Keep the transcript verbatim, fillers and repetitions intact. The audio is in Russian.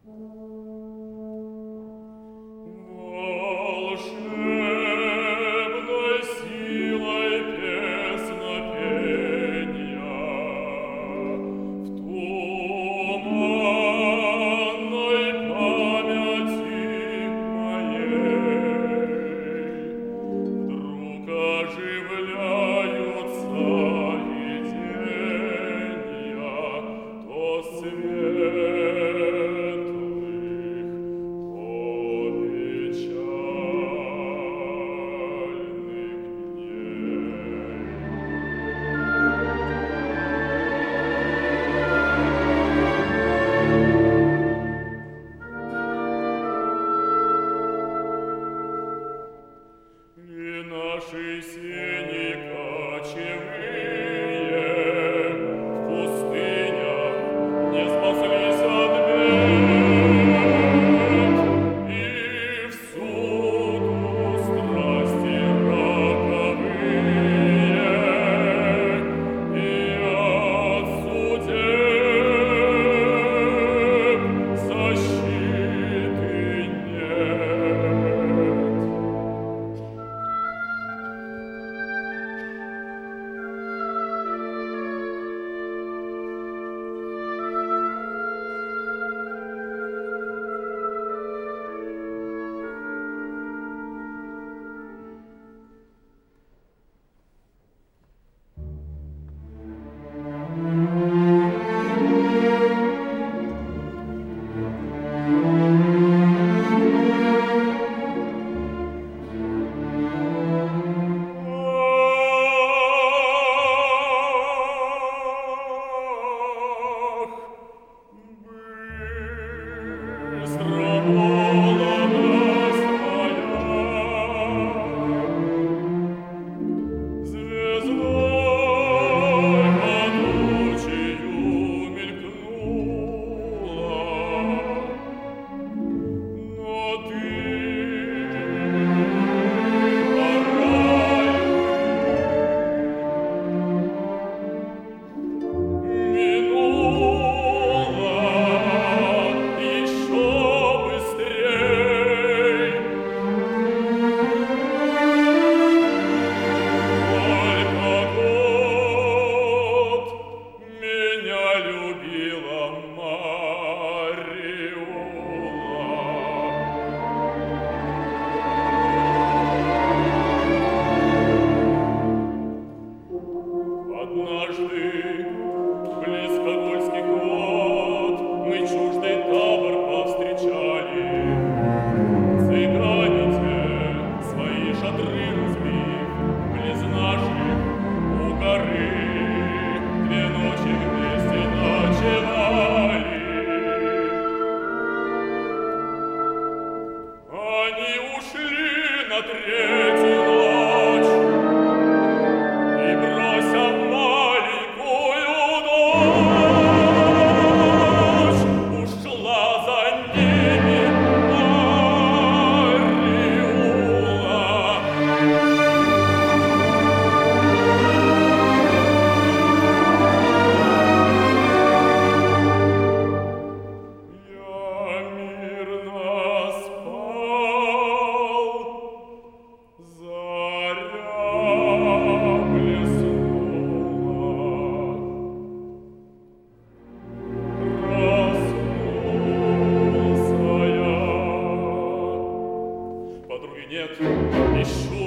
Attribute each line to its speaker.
Speaker 1: Волшебной силой песнопенья в туманной памяти моей вдруг оживляются видения то светлых, то печальных дней. И наши сени кочевые в пустынях не спаслись от бед, и всюду страсти роковые, и от судеб защиты нет. Однажды близ Тобольских вод мы чуждый табор повстречали. Цыгане те, свои шатры разбив, близ наших у горы две ночи вместе ночевали. Они ушли на третью ночь, и брося маленькую дочь, ушла за ними Мариула. Я мирно спал, заря блеснула. Проснулся я. Подруги нет, ищу